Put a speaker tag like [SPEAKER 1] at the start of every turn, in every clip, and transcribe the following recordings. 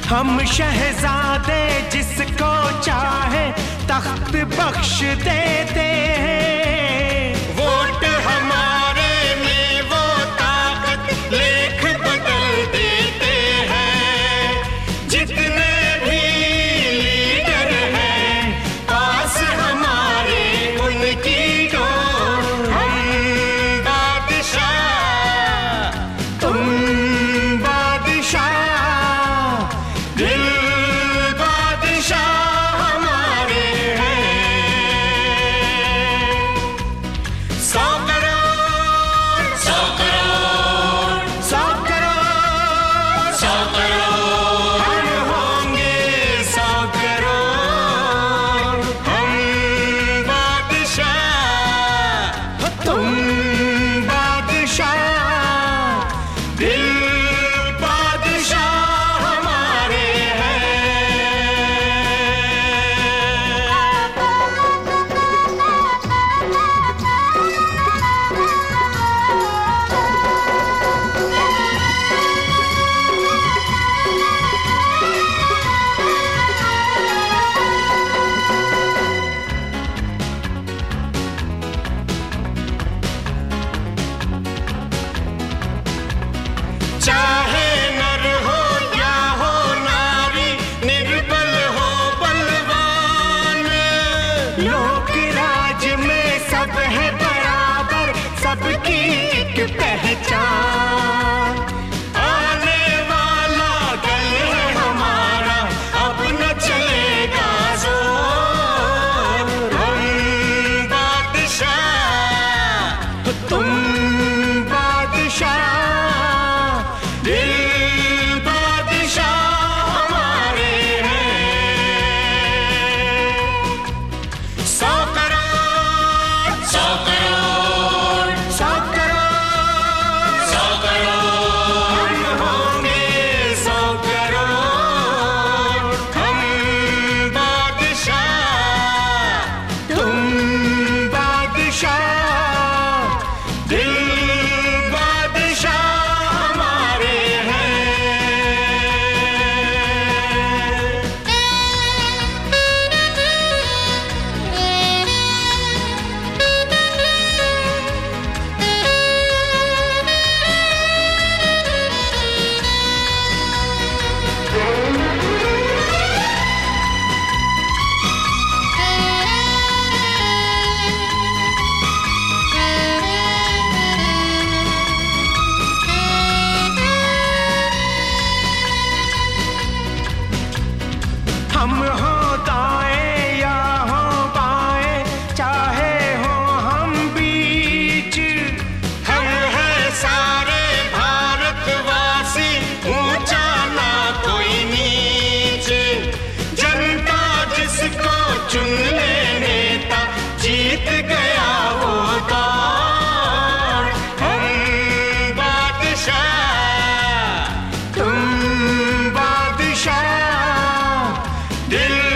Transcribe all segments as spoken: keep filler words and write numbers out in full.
[SPEAKER 1] हम शहजादे जिसको चाहे तख्त बख्श देते हैं।
[SPEAKER 2] वोट हमारे में वो ताकत लेख बदल देते हैं। जितने भी लीडर हैं पास हमारे उनकी को हम बादशाह तुम बादशाह दिल बादशाह हमारे हैं। सौ करोड़ सौ करोड़ सौ करोड़ सौ करोड़ हम होंगे सौ करोड़ हम बादशाह तुम बादशाह दिल बादशाह हमारे हैं। चाहे नर हो या हो नारी, निर्बल हो बलवान,
[SPEAKER 1] लोक राज में सब है बराबर, सबकी एक पहचान।
[SPEAKER 2] आने वाला दल है हमारा, अब न चलेगा जोर। हम बादशाह
[SPEAKER 1] तुम बादशाह
[SPEAKER 2] दिल बादशाह हमारे हैं। सौ करोड़ सौ करोड़
[SPEAKER 1] सौ करोड़
[SPEAKER 2] सौ करोड़ हम होंगे सौ करोड़ हम बादशाह
[SPEAKER 1] तुम बादशाह
[SPEAKER 2] दिल बादशाह हमारे हैं।
[SPEAKER 1] हम हो दाएं या हो बाएं, चाहे हो हम बीच,
[SPEAKER 2] हम हैं सारे भारतवासी, ऊंचा ना कोई नीच। जनता जिसको चुन ले नेता, जीत गया वो दौर। हम बादशाह
[SPEAKER 1] तुम बादशाह
[SPEAKER 2] दिल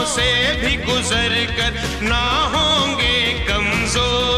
[SPEAKER 1] से भी गुजर कर ना होंगे कमजोर।